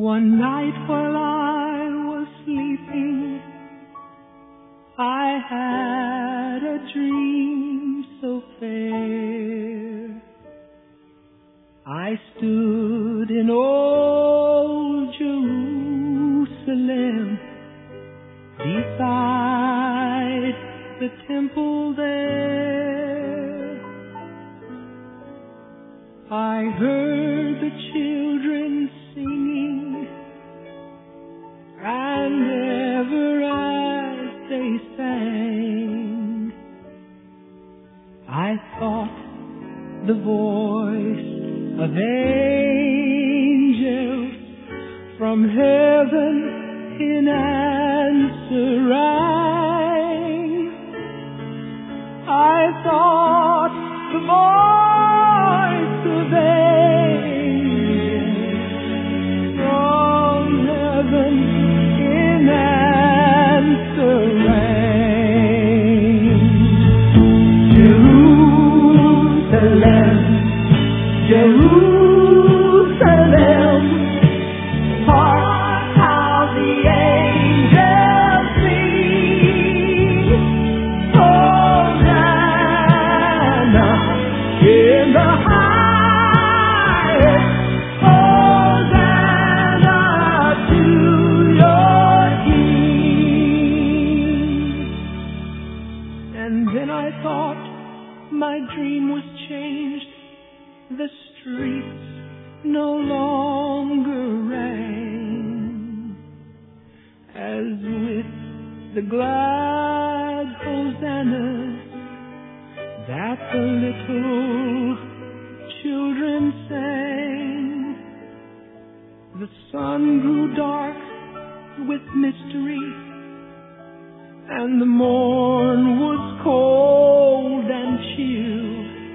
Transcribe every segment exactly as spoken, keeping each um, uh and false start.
One night while I was sleeping, I had a dream so fair. I stood in old Jerusalem, beside the temple there. I heard the children singing, and ever as they sang, I thought the voice of angels from heaven in answer rang. I thought the voice of angels from heaven in answer rang. Jerusalem, Jerusalem, hark how the angels sing. Hosanna in the highest. Hosanna to your King. And then I thought my dream was changed. The streets no longer rang, as with the glad hosannas that the little children sang. The sun grew dark with mystery, and the morn was cold and chill,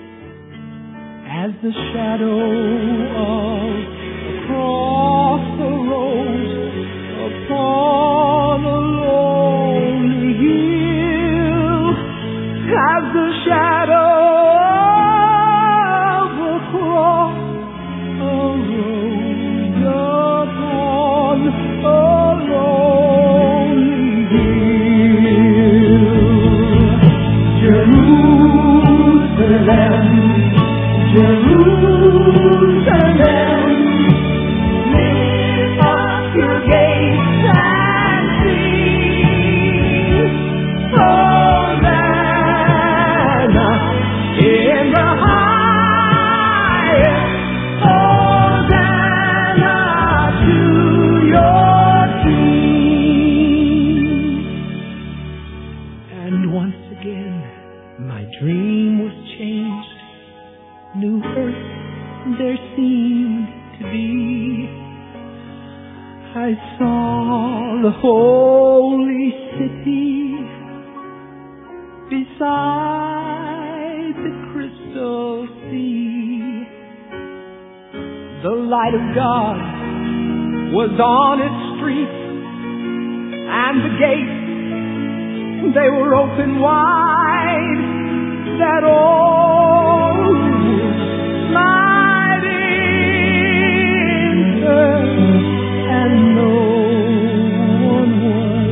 as the shadow of a cross arose upon a lonely hill. As the shadow of a cross arose upon a lonely hill. Jerusalem, Jerusalem, lift up your gates and sing. Hosanna in the highest. Hosanna to your King. And once again, my dream was changed. New earth there seemed to be. I saw the holy city beside the crystal sea. The light of God was on its streets, and the gates, they were open wide, that all might enter, and no one was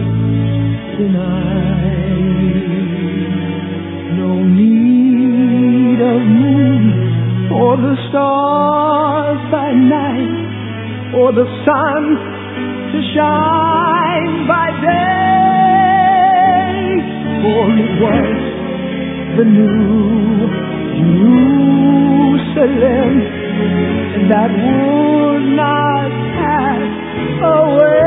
denied. No need of moon or the stars by night, or the sun to shine by day, for it was the new Jerusalem that would not pass away.